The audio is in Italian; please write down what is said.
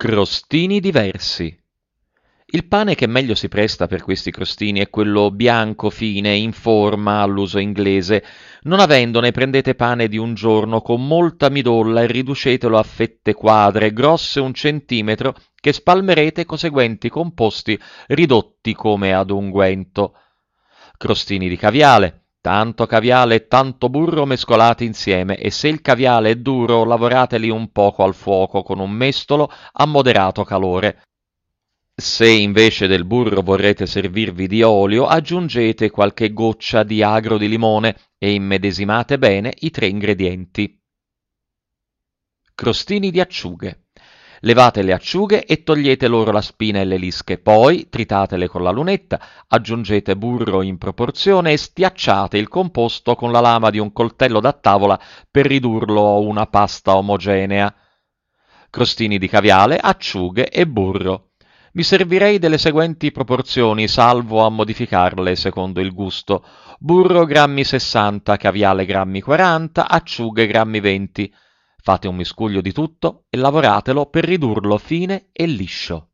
Crostini diversi. Il pane che meglio si presta per questi crostini è quello bianco, fine, in forma, all'uso inglese. Non avendone, prendete pane di un giorno con molta midolla e riducetelo a fette quadre, grosse 1 centimetro, che spalmerete coi seguenti composti ridotti come ad unguento. Crostini di caviale. Tanto caviale e tanto burro mescolati insieme, e se il caviale è duro, lavorateli un poco al fuoco con un mestolo a moderato calore. Se invece del burro vorrete servirvi di olio, aggiungete qualche goccia di agro di limone e immedesimate bene i 3 ingredienti. Crostini di acciughe. Levate le acciughe e togliete loro la spina e le lische, poi tritatele con la lunetta, aggiungete burro in proporzione e stiacciate il composto con la lama di un coltello da tavola per ridurlo a una pasta omogenea. Crostini di caviale, acciughe e burro. Mi servirei delle seguenti proporzioni, salvo a modificarle secondo il gusto: burro grammi 60, caviale grammi 40, acciughe grammi 20. Fate un miscuglio di tutto e lavoratelo per ridurlo fine e liscio.